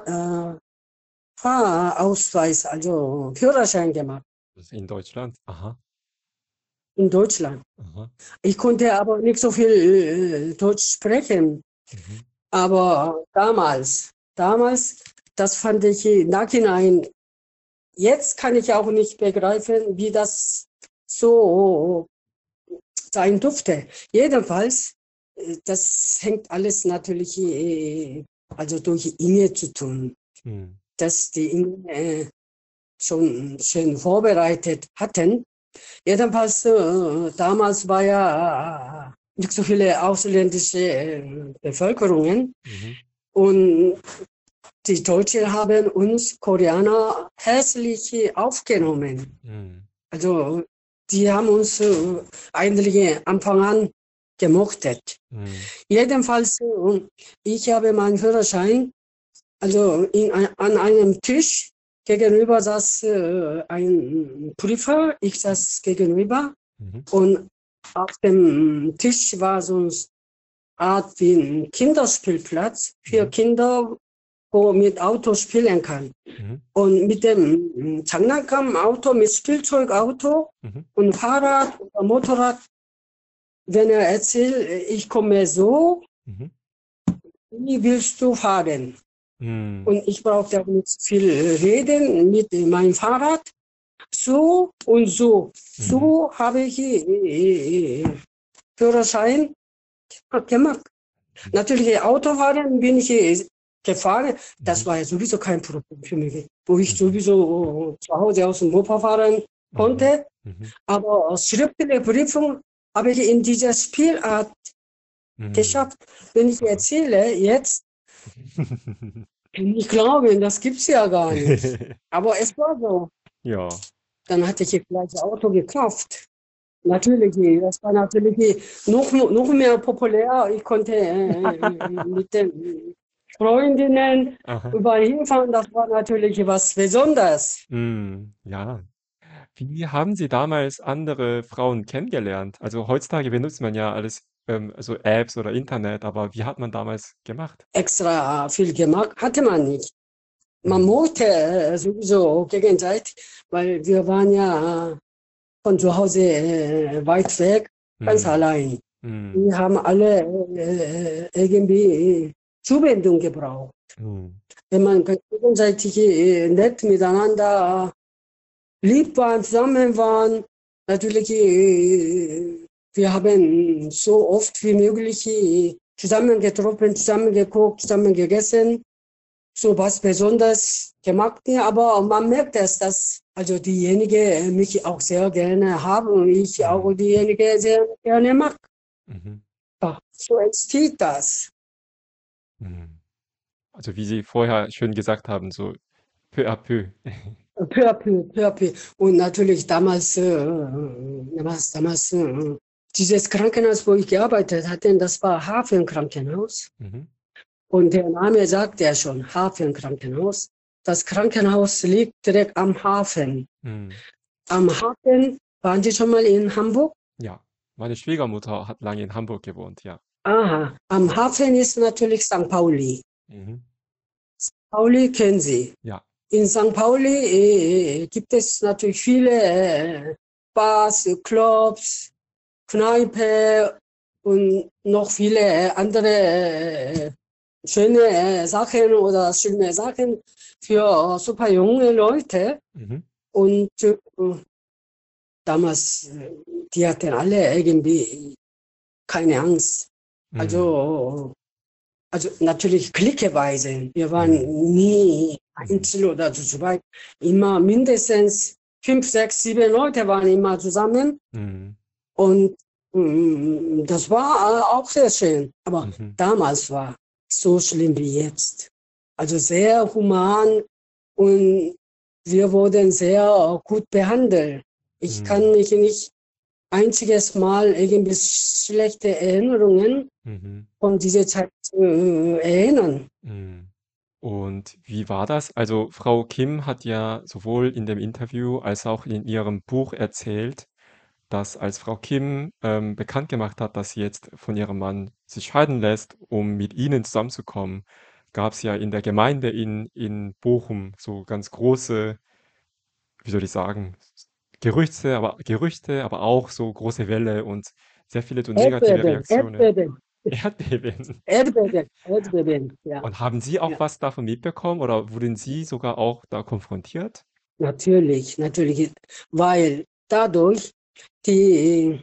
Speaker 2: Fahrausweis, also Führerschein gemacht
Speaker 1: das in Deutschland? Aha,
Speaker 2: in Deutschland.
Speaker 1: aha,
Speaker 2: Ich konnte aber nicht so viel Deutsch sprechen,
Speaker 1: mhm,
Speaker 2: aber damals, das fand ich im Nachhinein, jetzt kann ich auch nicht begreifen, wie das so sein durfte. Jedenfalls, das hängt alles natürlich also durch Inge zu tun,
Speaker 1: hm,
Speaker 2: dass die Inge schon schön vorbereitet hatten. Jedenfalls, damals war ja nicht so viele ausländische Bevölkerungen
Speaker 1: mhm,
Speaker 2: und die Deutschen haben uns Koreaner herzlich aufgenommen.
Speaker 1: hm,
Speaker 2: Also die haben uns eigentlich Anfang an gemochtet.
Speaker 1: hm,
Speaker 2: Jedenfalls, ich habe meinen Führerschein, also an einem Tisch gegenüber saß ein Prüfer, ich saß gegenüber
Speaker 1: mhm,
Speaker 2: und auf dem Tisch war so eine Art wie ein Kinderspielplatz für
Speaker 1: mhm,
Speaker 2: Kinder, wo mit Auto spielen kann.
Speaker 1: mhm,
Speaker 2: Und mit dem 장난감-Auto, mit Spielzeugauto
Speaker 1: mhm,
Speaker 2: und Fahrrad oder Motorrad, wenn er erzählt, ich komme so,
Speaker 1: mhm,
Speaker 2: wie willst du fahren?
Speaker 1: hm,
Speaker 2: Und ich brauchte auch nicht viel reden mit meinem Fahrrad. So und so.
Speaker 1: mhm,
Speaker 2: So habe ich Führerschein gemacht.
Speaker 1: mhm,
Speaker 2: Natürlich, Autofahren bin ich gefahren. Das
Speaker 1: mhm,
Speaker 2: war ja sowieso kein Problem für mich, wo ich
Speaker 1: mhm,
Speaker 2: sowieso zu Hause aus dem Mopa fahren
Speaker 1: mhm,
Speaker 2: konnte.
Speaker 1: mhm,
Speaker 2: Aber schriftliche Prüfung habe ich in dieser Spielart
Speaker 1: hm,
Speaker 2: geschafft. Wenn ich
Speaker 1: aha.
Speaker 2: erzähle, jetzt nicht glauben, das gibt es ja gar nicht. Aber es war so.
Speaker 1: Ja.
Speaker 2: Dann hatte ich gleich ein Auto gekauft. Natürlich, das war natürlich noch mehr populär. Ich konnte mit den Freundinnen
Speaker 1: Aha.
Speaker 2: überall hinfahren. Das war natürlich was Besonderes.
Speaker 1: Ja. Wie haben Sie damals andere Frauen kennengelernt? Also heutzutage benutzt man ja alles, also Apps oder Internet, aber wie hat man damals gemacht?
Speaker 2: Extra viel gemacht hatte man nicht. Man
Speaker 1: Mhm.
Speaker 2: mochte sowieso gegenseitig, weil wir waren ja von zu Hause weit weg, ganz
Speaker 1: Mhm.
Speaker 2: allein.
Speaker 1: Mhm.
Speaker 2: Wir haben alle irgendwie Zuwendung gebraucht.
Speaker 1: Mhm.
Speaker 2: Wenn man gegenseitig nett miteinander lieb waren, zusammen waren, natürlich, wir haben so oft wie möglich zusammen getroffen, zusammen geguckt, zusammen gegessen, so was Besonderes gemacht. Ja, aber man merkt es, dass also diejenige mich auch sehr gerne haben und ich auch
Speaker 1: Mhm.
Speaker 2: diejenige sehr gerne mag.
Speaker 1: Mhm.
Speaker 2: Ja, so entsteht das.
Speaker 1: Mhm. Also wie Sie vorher schön gesagt haben, so peu à peu.
Speaker 2: Peu à peu, peu à peu. Und natürlich damals dieses Krankenhaus, wo ich gearbeitet hatte, das war Hafenkrankenhaus.
Speaker 1: Mhm.
Speaker 2: Und der Name sagt ja schon, Hafenkrankenhaus. Das Krankenhaus liegt direkt am Hafen.
Speaker 1: Mhm.
Speaker 2: Am Hafen, waren Sie schon mal in Hamburg?
Speaker 1: Ja, meine Schwiegermutter hat lange in Hamburg gewohnt, ja.
Speaker 2: Aha, am Hafen ist natürlich St. Pauli.
Speaker 1: Mhm.
Speaker 2: Pauli kennen Sie.
Speaker 1: Ja.
Speaker 2: in St. Pauli gibt es natürlich viele Bars, Clubs, Kneipe und noch viele andere schöne Sachen oder schöne Sachen für super junge Leute.
Speaker 1: Mhm.
Speaker 2: Und damals, die hatten alle irgendwie keine Angst.
Speaker 1: Mhm.
Speaker 2: Also natürlich klickeweise. Wir waren
Speaker 1: Mhm.
Speaker 2: nie
Speaker 1: Mhm.
Speaker 2: einzeln oder zu zweit. Immer mindestens 5, 6, 7 Leute waren immer zusammen.
Speaker 1: Mhm.
Speaker 2: Und das war auch sehr schön. Aber
Speaker 1: Mhm.
Speaker 2: damals war so schlimm wie jetzt. Also sehr human und wir wurden sehr gut behandelt. Ich kann
Speaker 1: Mhm.
Speaker 2: mich nicht einziges Mal irgendwie schlechte Erinnerungen
Speaker 1: Mhm.
Speaker 2: von dieser Zeit erinnern.
Speaker 1: Mhm. Und wie war das? Also, Frau Kim hat ja sowohl in dem Interview als auch in ihrem Buch erzählt, dass als Frau Kim, bekannt gemacht hat, dass sie jetzt von ihrem Mann sich scheiden lässt, um mit ihnen zusammenzukommen, gab's ja in der Gemeinde in Bochum so ganz große, wie soll ich sagen, Gerüchte, aber auch so große Welle und sehr viele so negative
Speaker 2: Erdbeben,
Speaker 1: Reaktionen.
Speaker 2: Erdbeben,
Speaker 1: Erdbeben.
Speaker 2: Erdbeben, ja,
Speaker 1: Und haben Sie auch
Speaker 2: ja,
Speaker 1: was davon mitbekommen oder wurden Sie sogar auch da konfrontiert?
Speaker 2: natürlich, weil dadurch die,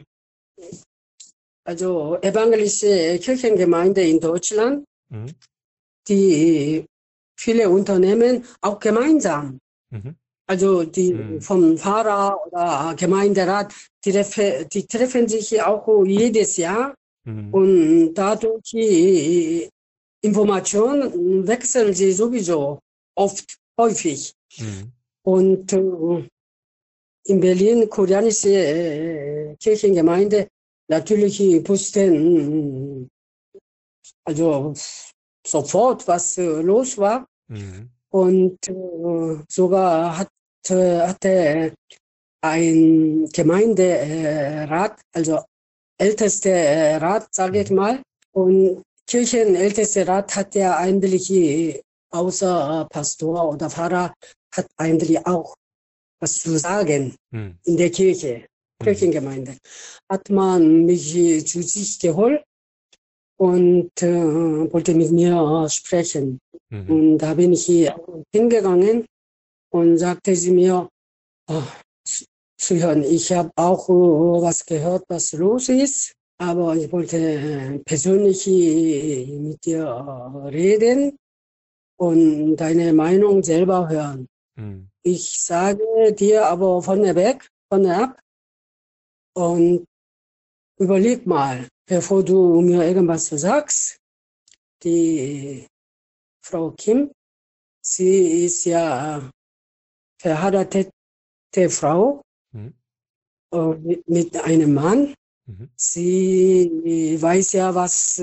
Speaker 2: also evangelische Kirchengemeinde in Deutschland,
Speaker 1: Mhm.
Speaker 2: die viele Unternehmen auch gemeinsam,
Speaker 1: Mhm.
Speaker 2: also die
Speaker 1: Mhm.
Speaker 2: vom Pfarrer oder Gemeinderat, die treffen sich auch jedes Jahr
Speaker 1: Mhm.
Speaker 2: und dadurch die Informationen wechseln sie sowieso oft, häufig.
Speaker 1: Mhm.
Speaker 2: Und in Berlin, koreanische Kirchengemeinde, natürlich wussten also sofort, was los war.
Speaker 1: Mhm.
Speaker 2: Und sogar hatte ein Gemeinderat, also ältester Rat, sage ich
Speaker 1: Mhm.
Speaker 2: mal, und Kirchenältester Rat hat ja eigentlich außer Pastor oder Pfarrer hat eigentlich auch was zu sagen
Speaker 1: Mhm.
Speaker 2: in der Kirche,
Speaker 1: Mhm.
Speaker 2: Kirchengemeinde. Hat man mich zu sich geholt und wollte mit mir sprechen.
Speaker 1: Mhm.
Speaker 2: Und da bin ich hier hingegangen und sagte sie mir, oh, Zuhören, ich habe auch was gehört, was los ist, aber ich wollte persönlich mit dir reden und deine Meinung selber hören.
Speaker 1: Mhm.
Speaker 2: Ich sage dir aber vorne ab und überleg mal, bevor du mir irgendwas sagst. Die Frau Kim, sie ist ja verheiratete Frau
Speaker 1: Mhm.
Speaker 2: mit einem Mann.
Speaker 1: Mhm.
Speaker 2: Sie weiß ja, was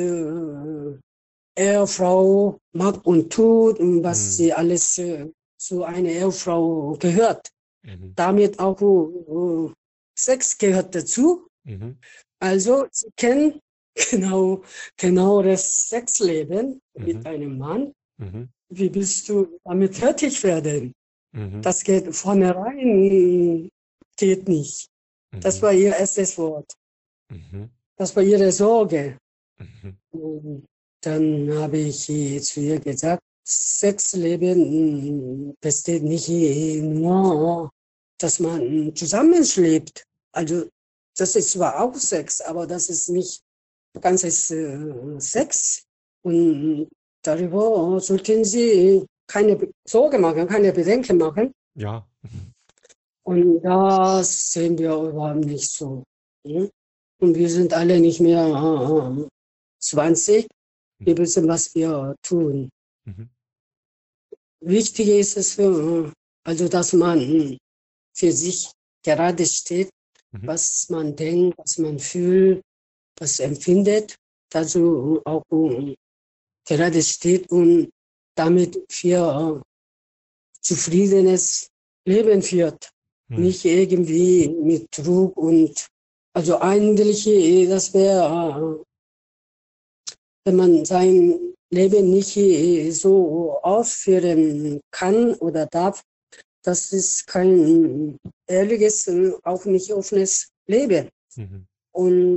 Speaker 2: Ehefrau mag und tut und was
Speaker 1: Mhm.
Speaker 2: sie alles zu einer Ehefrau gehört.
Speaker 1: Mhm.
Speaker 2: Damit auch Sex gehört dazu.
Speaker 1: Mhm.
Speaker 2: Also sie kennen genau das Sexleben mit
Speaker 1: Mhm.
Speaker 2: einem Mann.
Speaker 1: Mhm.
Speaker 2: Wie bist du damit fertig werden?
Speaker 1: Mhm.
Speaker 2: Das geht vornherein, geht nicht. Das
Speaker 1: Mhm.
Speaker 2: war ihr erstes Wort.
Speaker 1: Mhm.
Speaker 2: Das war ihre Sorge.
Speaker 1: Mhm.
Speaker 2: Und dann habe ich zu ihr gesagt, Sexleben besteht nicht nur, dass man zusammenschlebt. Also das ist zwar auch Sex, aber das ist nicht ganzes Sex. Und darüber sollten Sie keine Sorge machen, keine Bedenken machen.
Speaker 1: Ja.
Speaker 2: Und das sehen wir überhaupt nicht so. Ne? Und wir sind alle nicht mehr 20. Wir
Speaker 1: Mhm.
Speaker 2: wissen, was wir tun.
Speaker 1: Mhm.
Speaker 2: Wichtig ist es, also dass man für sich gerade steht,
Speaker 1: Mhm.
Speaker 2: was man denkt, was man fühlt, was empfindet, dazu auch gerade steht und damit für zufriedenes Leben führt.
Speaker 1: Mhm.
Speaker 2: Nicht irgendwie mit Trug und also eigentlich, das wäre, wenn man sein Leben nicht so ausführen kann oder darf, das ist kein ehrliches, auch nicht offenes Leben.
Speaker 1: Mhm.
Speaker 2: Und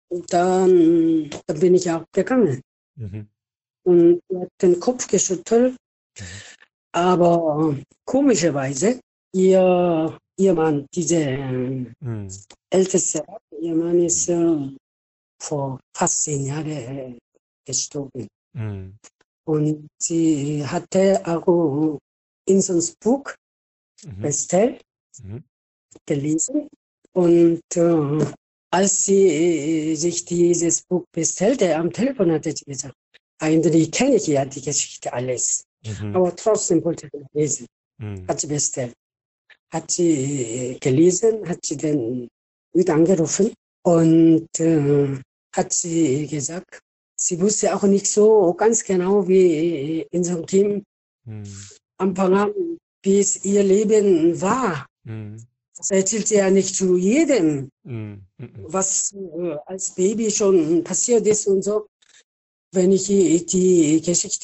Speaker 2: dann bin ich auch gegangen
Speaker 1: Mhm.
Speaker 2: und er hat den Kopf geschüttelt,
Speaker 1: Mhm.
Speaker 2: aber komischerweise, ihr Mann, diese
Speaker 1: Mhm.
Speaker 2: älteste, ihr Mann ist vor fast 10 Jahren gestorben.
Speaker 1: Mhm.
Speaker 2: Und sie hatte auch in so ein Buch
Speaker 1: Mhm.
Speaker 2: bestellt,
Speaker 1: Mhm.
Speaker 2: gelesen. Und als sie sich dieses Buch bestellte, am Telefon hatte sie gesagt, eigentlich kenne ich ja die Geschichte alles.
Speaker 1: Mhm.
Speaker 2: Aber trotzdem wollte sie lesen.
Speaker 1: Mhm.
Speaker 2: Hat sie bestellt. Hat sie gelesen, hat sie dann wieder angerufen und hat sie gesagt, sie wusste auch nicht so ganz genau, wie in so einem Team
Speaker 1: Mhm.
Speaker 2: am Anfang an, wie es ihr Leben war.
Speaker 1: Mhm.
Speaker 2: Das erzählt sie ja nicht zu jedem,
Speaker 1: Mhm. Mhm.
Speaker 2: was als Baby schon passiert ist und so. Wenn ich die Geschichte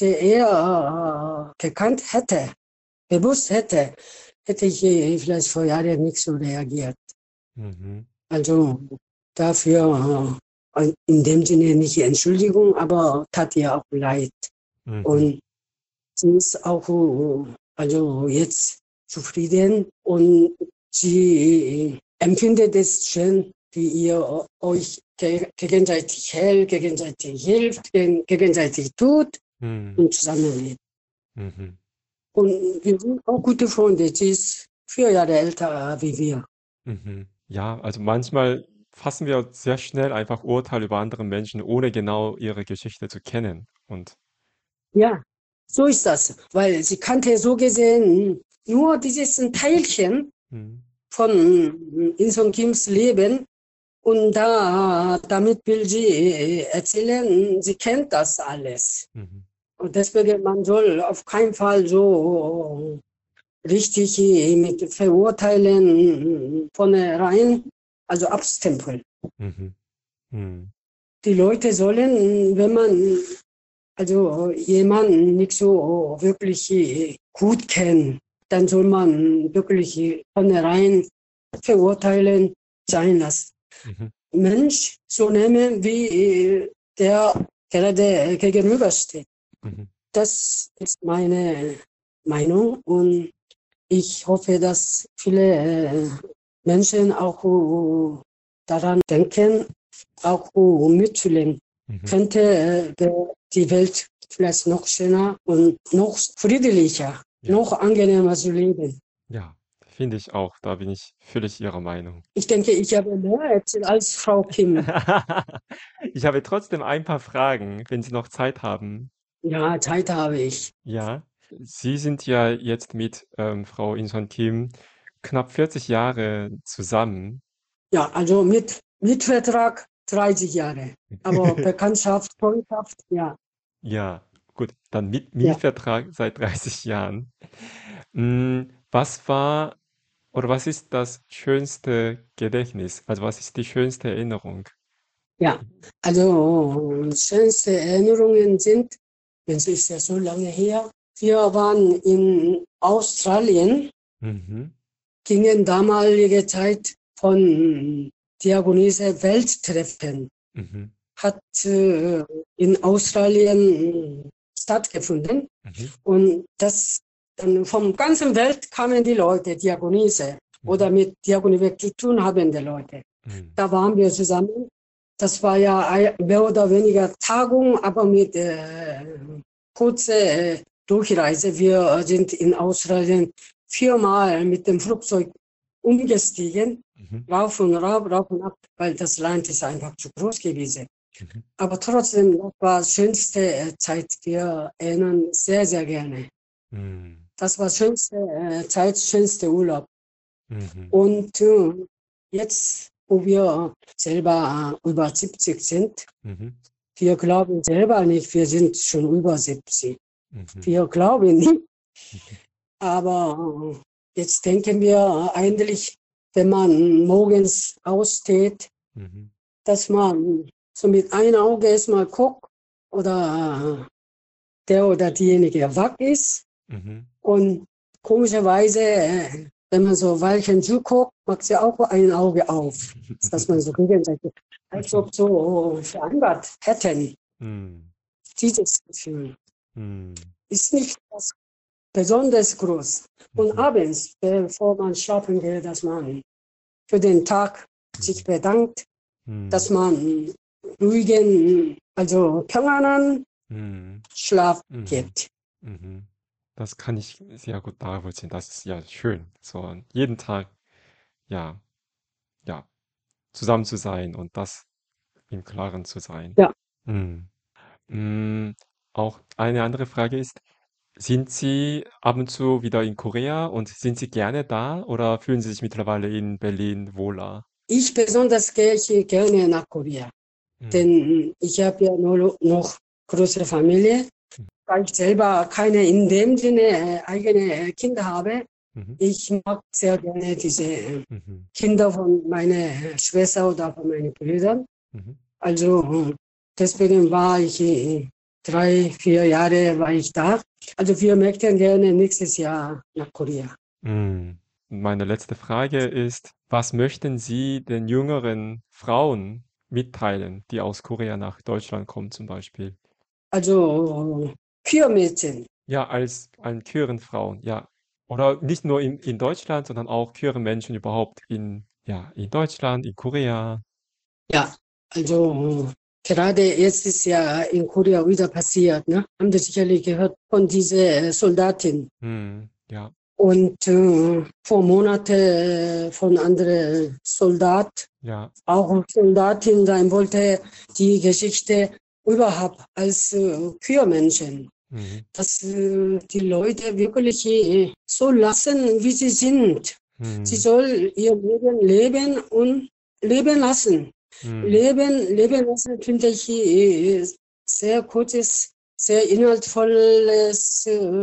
Speaker 2: eher gekannt hätte, bewusst hätte, hätte ich vielleicht vor Jahren nicht so reagiert.
Speaker 1: Mhm.
Speaker 2: Also dafür in dem Sinne nicht Entschuldigung, aber tat ihr auch leid.
Speaker 1: Mhm.
Speaker 2: Und sie ist auch also jetzt zufrieden und sie empfindet es schön, wie ihr euch gegenseitig hält, gegenseitig hilft, gegenseitig tut
Speaker 1: Mhm.
Speaker 2: und zusammenlebt.
Speaker 1: Mhm.
Speaker 2: Und wir sind auch gute Freunde. Sie ist 4 Jahre älter wie wir.
Speaker 1: Mhm. Ja, also manchmal fassen wir sehr schnell einfach Urteile über andere Menschen, ohne genau ihre Geschichte zu kennen. Und
Speaker 2: Ja, so ist das, weil sie kannte so gesehen nur dieses ein Teilchen
Speaker 1: mhm.
Speaker 2: von Inson Kims Leben und damit will sie erzählen, sie kennt das alles.
Speaker 1: Mhm.
Speaker 2: Und deswegen, man soll auf keinen Fall so richtig mit verurteilen vornherein, also abstempeln.
Speaker 1: Mhm. Mhm.
Speaker 2: Die Leute sollen, wenn man also jemanden nicht so wirklich gut kennt, dann soll man wirklich vornherein verurteilen sein lassen.
Speaker 1: Mhm.
Speaker 2: Mensch so nehmen, wie der gerade gegenübersteht.
Speaker 1: Mhm.
Speaker 2: Das ist meine Meinung und ich hoffe, dass viele Menschen auch daran denken, auch mitfühlen.
Speaker 1: Mhm.
Speaker 2: Könnte die Welt vielleicht noch schöner und noch friedlicher,
Speaker 1: Ja,
Speaker 2: noch angenehmer zu leben.
Speaker 1: ja, finde ich auch. Da bin ich völlig Ihrer Meinung.
Speaker 2: Ich denke, ich habe mehr erzählt als Frau Kim.
Speaker 1: Ich habe trotzdem ein paar Fragen, wenn Sie noch Zeit haben.
Speaker 2: Ja, Zeit habe ich.
Speaker 1: Ja, Sie sind ja jetzt mit Frau Inson Kim knapp 40 Jahre zusammen.
Speaker 2: Ja, also mit Mietvertrag 30 Jahre. Aber Bekanntschaft, Freundschaft, ja,
Speaker 1: Ja, gut, dann mit
Speaker 2: ja.
Speaker 1: Mietvertrag seit 30 Jahren. Was war oder was ist das schönste Gedächtnis? Also was ist die schönste Erinnerung?
Speaker 2: Ja, also schönste Erinnerungen sind, das ist ja so lange her, wir waren in Australien,
Speaker 1: Mhm.
Speaker 2: gingen damalige Zeit von Diakonise Welttreffen,
Speaker 1: Mhm.
Speaker 2: hat in Australien stattgefunden
Speaker 1: Mhm.
Speaker 2: und das dann vom ganzen Welt kamen die Leute, Diakonise oder
Speaker 1: Mhm.
Speaker 2: mit Diakonie zu tun habende Leute.
Speaker 1: Mhm.
Speaker 2: Da waren wir zusammen. Das war ja mehr oder weniger Tagung, aber mit kurzer Durchreise. Wir sind in Australien 4-mal mit dem Flugzeug umgestiegen,
Speaker 1: Mhm.
Speaker 2: rauf und rauf, rauf und ab, weil das Land ist einfach zu groß gewesen.
Speaker 1: Mhm.
Speaker 2: Aber trotzdem, das war die schönste Zeit. Wir erinnern sehr, sehr gerne.
Speaker 1: Mhm.
Speaker 2: Das war schönste Zeit, schönste Urlaub.
Speaker 1: Mhm.
Speaker 2: Und jetzt, wo wir selber über 70 sind,
Speaker 1: Mhm.
Speaker 2: wir glauben selber nicht, wir sind schon über 70.
Speaker 1: Mhm.
Speaker 2: Wir glauben nicht,
Speaker 1: Mhm.
Speaker 2: aber jetzt denken wir eigentlich, wenn man morgens aussteht,
Speaker 1: Mhm.
Speaker 2: dass man so mit einem Auge erstmal guckt oder der oder diejenige wach ist.
Speaker 1: Mhm.
Speaker 2: Und komischerweise, wenn man so Weilchen zuguckt, macht sie auch ein Auge auf, dass man so gegenseitig, als ob so vereinbart hätten.
Speaker 1: Mhm.
Speaker 2: Dieses Gefühl
Speaker 1: Mhm.
Speaker 2: ist nicht das besonders groß. Und
Speaker 1: Mhm.
Speaker 2: abends, bevor man schlafen geht, dass man für den Tag sich bedankt, dass
Speaker 1: Mhm.
Speaker 2: man ruhigen, also permanenten
Speaker 1: Mhm.
Speaker 2: Schlaf
Speaker 1: Mhm.
Speaker 2: gibt.
Speaker 1: Mhm. Das kann ich sehr gut nachvollziehen. Das ist ja schön, so jeden Tag, ja, ja, zusammen zu sein und das im Klaren zu sein.
Speaker 2: Ja,
Speaker 1: Mhm. Auch eine andere Frage ist, sind Sie ab und zu wieder in Korea und sind Sie gerne da oder fühlen Sie sich mittlerweile in Berlin wohler?
Speaker 2: ich besonders gehe ich gerne nach Korea,
Speaker 1: Mhm.
Speaker 2: denn ich habe ja nur noch größere Familie, weil ich selber keine in dem Sinne eigene Kinder habe.
Speaker 1: Mhm.
Speaker 2: Ich mag sehr gerne diese
Speaker 1: Mhm.
Speaker 2: Kinder von meiner Schwester oder von meinen Brüdern.
Speaker 1: Mhm.
Speaker 2: Also deswegen war ich 3, 4 Jahre war ich da. Also wir möchten gerne nächstes Jahr nach Korea.
Speaker 1: Mhm. Meine letzte Frage ist, was möchten Sie den jüngeren Frauen mitteilen, die aus Korea nach Deutschland kommen zum Beispiel?
Speaker 2: Also Kühe-Mädchen.
Speaker 1: Ja, als an queeren Frauen, ja. Oder nicht nur in Deutschland, sondern auch queere Menschen überhaupt ja, in Deutschland, in Korea.
Speaker 2: Ja, also gerade jetzt ist ja in Korea wieder passiert, ne? Haben Sie sicherlich gehört von dieser Soldatin.
Speaker 1: Ja,
Speaker 2: Und vor Monaten von anderen Soldat,
Speaker 1: ja.
Speaker 2: auch Soldatin sein wollte, die Geschichte überhaupt als Queermenschen,
Speaker 1: Mhm.
Speaker 2: dass die Leute wirklich so lassen, wie sie sind. Sie
Speaker 1: Mhm.
Speaker 2: soll ihr Leben leben und leben lassen.
Speaker 1: Mhm.
Speaker 2: Leben lassen finde ich sehr kurzes, sehr inhaltsvolles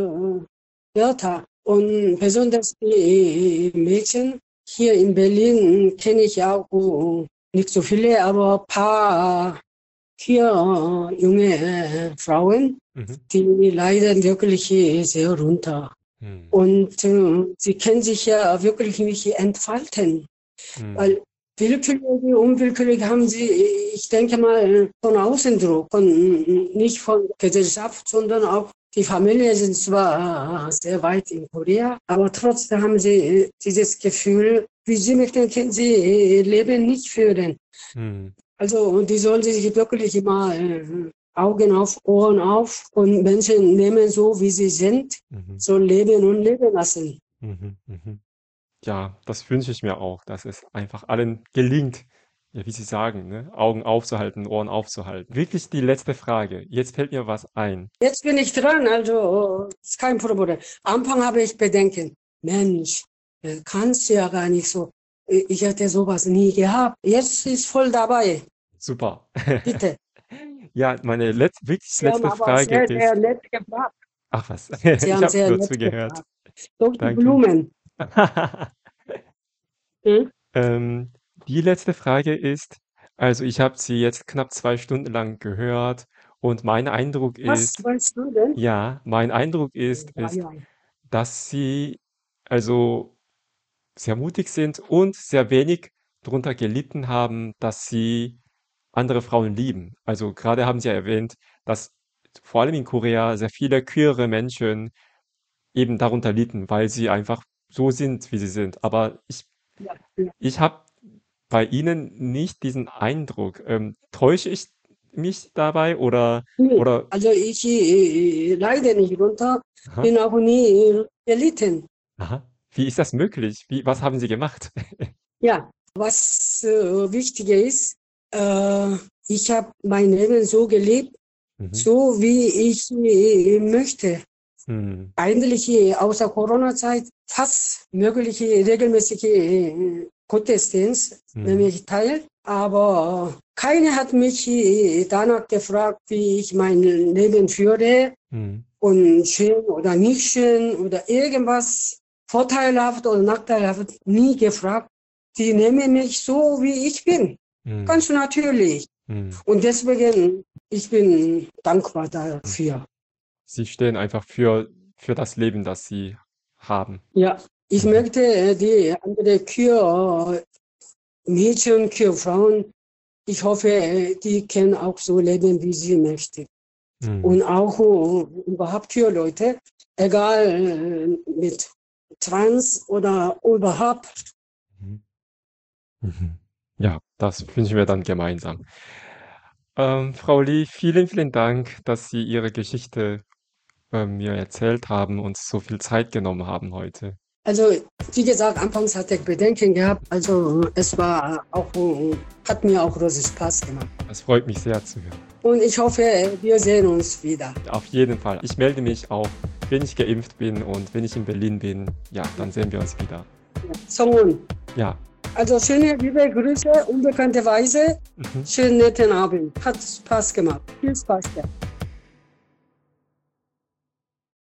Speaker 2: Wörter. Und besonders die Mädchen hier in Berlin kenne ich auch nicht so viele, aber ein paar hier junge Frauen,
Speaker 1: Mhm.
Speaker 2: die leiden wirklich sehr runter.
Speaker 1: Mhm.
Speaker 2: Und sie können sich ja wirklich nicht entfalten,
Speaker 1: Mhm.
Speaker 2: weil willkürlich, unwillkürlich haben sie, ich denke mal, von Außendruck und nicht von Gesellschaft, sondern auch die Familie sind zwar sehr weit in Korea, aber trotzdem haben sie dieses Gefühl, wie sie möchten, können sie ihr Leben nicht führen.
Speaker 1: Mhm.
Speaker 2: Also die sollen sich wirklich immer Augen auf, Ohren auf und Menschen nehmen so, wie sie sind,
Speaker 1: Mhm.
Speaker 2: so leben und leben lassen.
Speaker 1: Mhm. Mhm. Ja, das wünsche ich mir auch, dass es einfach allen gelingt, ja, wie Sie sagen, ne? Augen aufzuhalten, Ohren aufzuhalten. Wirklich die letzte Frage. Jetzt fällt mir was ein.
Speaker 2: Jetzt bin ich dran, also ist kein Problem. Am Anfang habe ich Bedenken. Mensch, kannst du ja gar nicht so. Ich hätte sowas nie gehabt. Jetzt ist voll dabei.
Speaker 1: Super.
Speaker 2: Bitte.
Speaker 1: Ja, meine wirklich
Speaker 2: Sie haben
Speaker 1: letzte
Speaker 2: aber
Speaker 1: Frage
Speaker 2: sehr, sehr
Speaker 1: ist,
Speaker 2: nett gefragt.
Speaker 1: ach was,
Speaker 2: Sie
Speaker 1: ich
Speaker 2: haben
Speaker 1: habe
Speaker 2: sehr
Speaker 1: nur
Speaker 2: nett
Speaker 1: zugehört.
Speaker 2: gefragt. Durch die
Speaker 1: Danke.
Speaker 2: Blumen. Hm?
Speaker 1: Ähm, die letzte Frage ist, also ich habe Sie jetzt knapp 2 Stunden lang gehört und mein Eindruck
Speaker 2: Was
Speaker 1: ist,
Speaker 2: weißt du denn?
Speaker 1: ja, mein Eindruck
Speaker 2: Ja,
Speaker 1: ist,
Speaker 2: ja.
Speaker 1: dass Sie also sehr mutig sind und sehr wenig darunter gelitten haben, dass Sie andere Frauen lieben. Also gerade haben Sie ja erwähnt, dass vor allem in Korea sehr viele queere Menschen eben darunter litten, weil sie einfach so sind, wie sie sind. Aber
Speaker 2: Ja, ja.
Speaker 1: ich habe bei Ihnen nicht diesen Eindruck. Täusche ich mich dabei
Speaker 2: Nee,
Speaker 1: oder
Speaker 2: also ich leide nicht runter,
Speaker 1: aha,
Speaker 2: bin auch nie gelitten.
Speaker 1: aha. Wie ist das möglich? Was haben Sie gemacht?
Speaker 2: Ja, was wichtiger ist, äh, ich habe mein Leben so gelebt,
Speaker 1: Mhm.
Speaker 2: so wie ich möchte.
Speaker 1: Mhm.
Speaker 2: Eigentlich außer Corona-Zeit fast mögliche regelmäßige Gottesdienst nehme
Speaker 1: Mhm.
Speaker 2: ich teil, aber keiner hat mich danach gefragt, wie ich mein Leben führe
Speaker 1: Mhm.
Speaker 2: und schön oder nicht schön oder irgendwas vorteilhaft oder nachteilhaft nie gefragt. Die nehmen mich so, wie ich bin.
Speaker 1: Mhm.
Speaker 2: Ganz natürlich.
Speaker 1: Mhm.
Speaker 2: Und deswegen, ich bin dankbar
Speaker 1: Mhm.
Speaker 2: dafür.
Speaker 1: Sie stehen einfach für das Leben, das Sie haben.
Speaker 2: Ja, ich
Speaker 1: Mhm.
Speaker 2: möchte die andere Mädchen, Frauen, ich hoffe, die können auch so leben, wie sie möchten.
Speaker 1: Mhm.
Speaker 2: Und auch überhaupt Leute, egal mit Trans oder überhaupt.
Speaker 1: Mhm. Mhm. Ja, das wünschen wir dann gemeinsam. Frau Lee, vielen, vielen Dank, dass Sie Ihre Geschichte, mir erzählt haben und so viel Zeit genommen haben heute.
Speaker 2: Also, wie gesagt, anfangs hatte ich Bedenken gehabt. Also, es war auch, hat mir auch großen Spaß gemacht.
Speaker 1: Das freut mich sehr zu hören.
Speaker 2: Und ich hoffe, wir sehen uns wieder.
Speaker 1: Auf jeden Fall. Ich melde mich auch, wenn ich geimpft bin und wenn ich in Berlin bin. Ja, dann sehen wir uns wieder.
Speaker 2: Songun.
Speaker 1: Ja.
Speaker 2: Also, schöne, liebe Grüße, unbekannte Weise.
Speaker 1: Mhm.
Speaker 2: Schönen netten Abend. Hat Spaß gemacht. Viel Spaß gehabt.